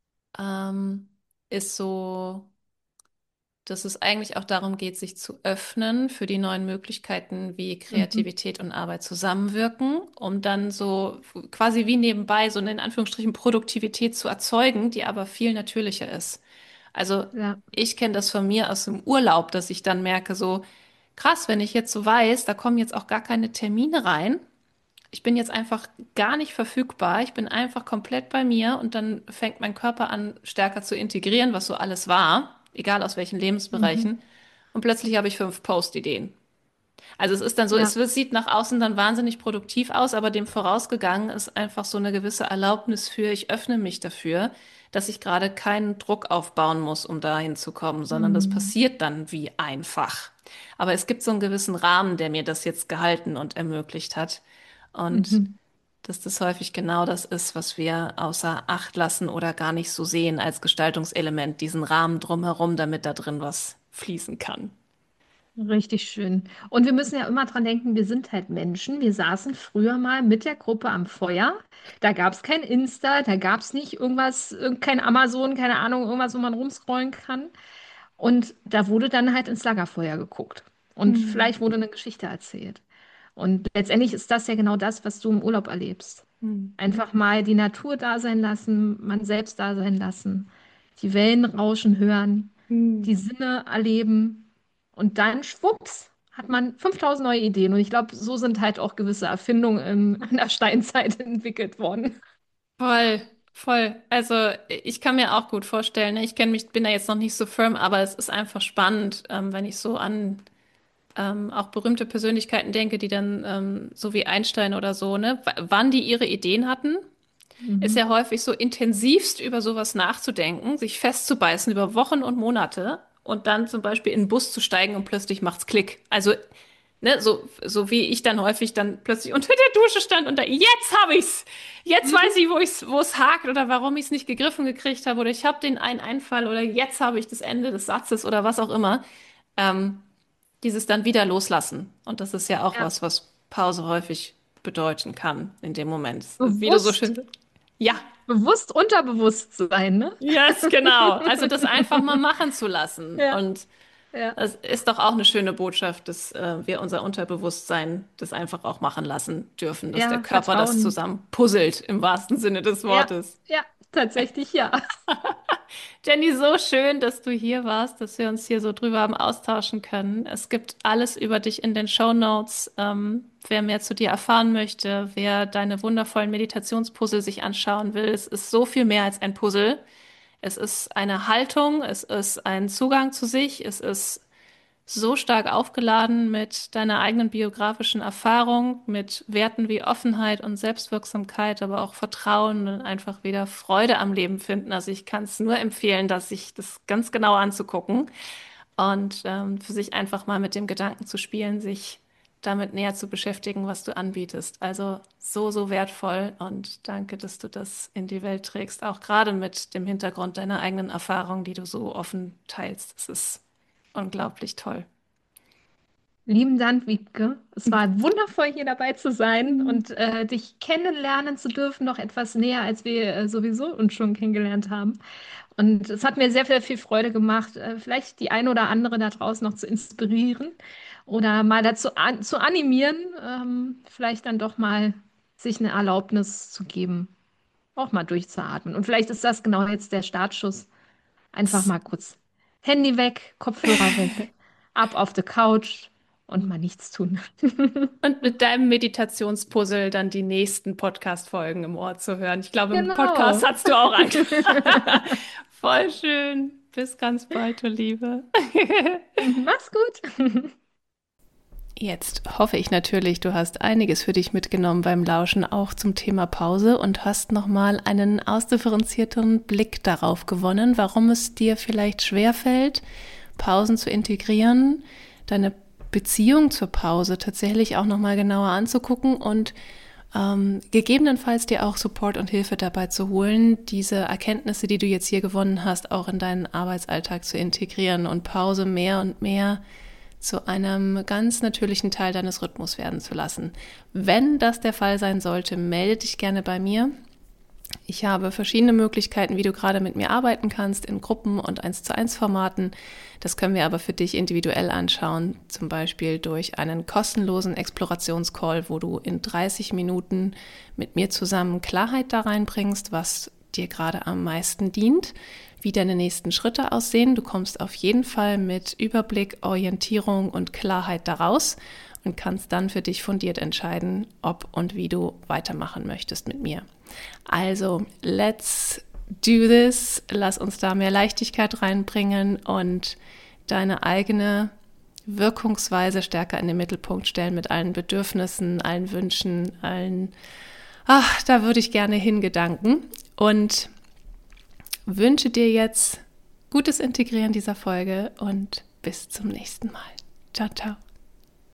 Speaker 1: ähm, ist so, dass es eigentlich auch darum geht, sich zu öffnen für die neuen Möglichkeiten, wie
Speaker 2: Mhm.
Speaker 1: Kreativität und Arbeit zusammenwirken, um dann so quasi wie nebenbei so eine in Anführungsstrichen Produktivität zu erzeugen, die aber viel natürlicher ist. Also
Speaker 2: Ja.
Speaker 1: ich kenne das von mir aus dem Urlaub, dass ich dann merke, so krass, wenn ich jetzt so weiß, da kommen jetzt auch gar keine Termine rein. Ich bin jetzt einfach gar nicht verfügbar. Ich bin einfach komplett bei mir und dann fängt mein Körper an, stärker zu integrieren, was so alles war, egal aus welchen
Speaker 2: Mhm.
Speaker 1: Lebensbereichen. Und plötzlich habe ich fünf Post-Ideen. Also es ist dann so, es
Speaker 2: Ja.
Speaker 1: wird- sieht nach außen dann wahnsinnig produktiv aus, aber dem vorausgegangen ist einfach so eine gewisse Erlaubnis für, ich öffne mich dafür, dass ich gerade keinen Druck aufbauen muss, um dahin zu kommen, sondern das
Speaker 2: Mhm.
Speaker 1: passiert dann wie einfach. Aber es gibt so einen gewissen Rahmen, der mir das jetzt gehalten und ermöglicht hat. Und
Speaker 2: Mhm.
Speaker 1: dass das häufig genau das ist, was wir außer Acht lassen oder gar nicht so sehen als Gestaltungselement, diesen Rahmen drumherum, damit da drin was fließen kann.
Speaker 2: Richtig schön. Und wir müssen ja immer dran denken, wir sind halt Menschen. Wir saßen früher mal mit der Gruppe am Feuer. Da gab es kein Insta, da gab es nicht irgendwas, irg- kein Amazon, keine Ahnung, irgendwas, wo man rumscrollen kann. Und da wurde dann halt ins Lagerfeuer geguckt. Und
Speaker 1: Hm.
Speaker 2: vielleicht wurde eine Geschichte erzählt. Und letztendlich ist das ja genau das, was du im Urlaub erlebst.
Speaker 1: Hm.
Speaker 2: Einfach mal die Natur da sein lassen, man selbst da sein lassen, die Wellen rauschen hören,
Speaker 1: Hm.
Speaker 2: die Sinne erleben und dann schwupps hat man fünftausend neue Ideen. Und ich glaube, so sind halt auch gewisse Erfindungen in, in der Steinzeit entwickelt worden.
Speaker 1: Voll, voll. Also ich kann mir auch gut vorstellen, ne? Ich kenne mich, bin da jetzt noch nicht so firm, aber es ist einfach spannend, ähm, wenn ich so an ähm, auch berühmte Persönlichkeiten denke, die dann ähm, so wie Einstein oder so, ne, w- wann die ihre Ideen hatten. Ist
Speaker 2: Mhm.
Speaker 1: ja häufig so intensivst über sowas nachzudenken, sich festzubeißen über Wochen und Monate und dann zum Beispiel in den Bus zu steigen und plötzlich macht's Klick. Also, ne, so, so wie ich dann häufig dann plötzlich unter der Dusche stand und da, jetzt habe ich's! Jetzt
Speaker 2: Mhm.
Speaker 1: weiß ich, wo ich's, wo es hakt oder warum ich es nicht gegriffen gekriegt habe oder ich habe den einen Einfall oder jetzt habe ich das Ende des Satzes oder was auch immer. Ähm, dieses dann wieder loslassen. Und das ist ja auch
Speaker 2: Ja,
Speaker 1: was, was Pause häufig bedeuten kann in dem Moment. Wie du so
Speaker 2: bewusst,
Speaker 1: schön. Ja,
Speaker 2: bewusst unterbewusst sein, ne?
Speaker 1: yes, genau. Also das einfach mal machen zu lassen.
Speaker 2: Ja,
Speaker 1: Und
Speaker 2: ja,
Speaker 1: das ist doch auch eine schöne Botschaft, dass äh, wir unser Unterbewusstsein das einfach auch machen lassen dürfen, dass der
Speaker 2: ja,
Speaker 1: Körper das
Speaker 2: Vertrauen.
Speaker 1: zusammen puzzelt im wahrsten Sinne des
Speaker 2: Ja,
Speaker 1: Wortes.
Speaker 2: ja, tatsächlich ja.
Speaker 1: Jenny, so schön, dass du hier warst, dass wir uns hier so drüber haben austauschen können. Es gibt alles über dich in den Shownotes. Ähm, wer mehr zu dir erfahren möchte, wer deine wundervollen Meditationspuzzle sich anschauen will, es ist so viel mehr als ein Puzzle. Es ist eine Haltung, es ist ein Zugang zu sich, es ist so stark aufgeladen mit deiner eigenen biografischen Erfahrung, mit Werten wie Offenheit und Selbstwirksamkeit, aber auch Vertrauen und einfach wieder Freude am Leben finden. Also ich kann es nur empfehlen, dass sich das ganz genau anzugucken und ähm, für sich einfach mal mit dem Gedanken zu spielen, sich damit näher zu beschäftigen, was du anbietest. Also so, so wertvoll und danke, dass du das in die Welt trägst, auch gerade mit dem Hintergrund deiner eigenen Erfahrung, die du so offen teilst. Es ist unglaublich toll.
Speaker 2: Lieben Dank, Wiebke. Es war wundervoll, hier dabei zu sein und äh, dich kennenlernen zu dürfen, noch etwas näher, als wir äh, sowieso uns schon kennengelernt haben. Und es hat mir sehr, sehr viel Freude gemacht, äh, vielleicht die eine oder andere da draußen noch zu inspirieren oder mal dazu an, zu animieren, ähm, vielleicht dann doch mal sich eine Erlaubnis zu geben, auch mal durchzuatmen. Und vielleicht ist das genau jetzt der Startschuss. Einfach mal kurz Handy weg, Kopfhörer weg, ab auf die Couch und mal nichts tun.
Speaker 1: Und mit deinem Meditationspuzzle dann die nächsten Podcast-Folgen im Ohr zu hören. Ich glaube, im Podcast
Speaker 2: Genau.
Speaker 1: hast du auch einen. Voll schön. Bis ganz bald, du Liebe.
Speaker 2: Mach's gut.
Speaker 1: Jetzt hoffe ich natürlich, du hast einiges für dich mitgenommen beim Lauschen, auch zum Thema Pause und hast nochmal einen ausdifferenzierteren Blick darauf gewonnen, warum es dir vielleicht schwerfällt, Pausen zu integrieren, deine Beziehung zur Pause tatsächlich auch nochmal genauer anzugucken und ähm, gegebenenfalls dir auch Support und Hilfe dabei zu holen, diese Erkenntnisse, die du jetzt hier gewonnen hast, auch in deinen Arbeitsalltag zu integrieren und Pause mehr und mehr zu einem ganz natürlichen Teil deines Rhythmus werden zu lassen. Wenn das der Fall sein sollte, melde dich gerne bei mir. Ich habe verschiedene Möglichkeiten, wie du gerade mit mir arbeiten kannst, in Gruppen- und eins zu eins Formaten. Das können wir aber für dich individuell anschauen, zum Beispiel durch einen kostenlosen Explorationscall, wo du in dreißig Minuten mit mir zusammen Klarheit da reinbringst, was dir gerade am meisten dient, wie deine nächsten Schritte aussehen. Du kommst auf jeden Fall mit Überblick, Orientierung und Klarheit daraus und kannst dann für dich fundiert entscheiden, ob und wie du weitermachen möchtest mit mir. Also, let's do this. Lass uns da mehr Leichtigkeit reinbringen und deine eigene Wirkungsweise stärker in den Mittelpunkt stellen mit allen Bedürfnissen, allen Wünschen, allen, ach, da würde ich gerne hingedanken und wünsche dir jetzt gutes Integrieren dieser Folge und bis zum nächsten Mal. Ciao, ciao.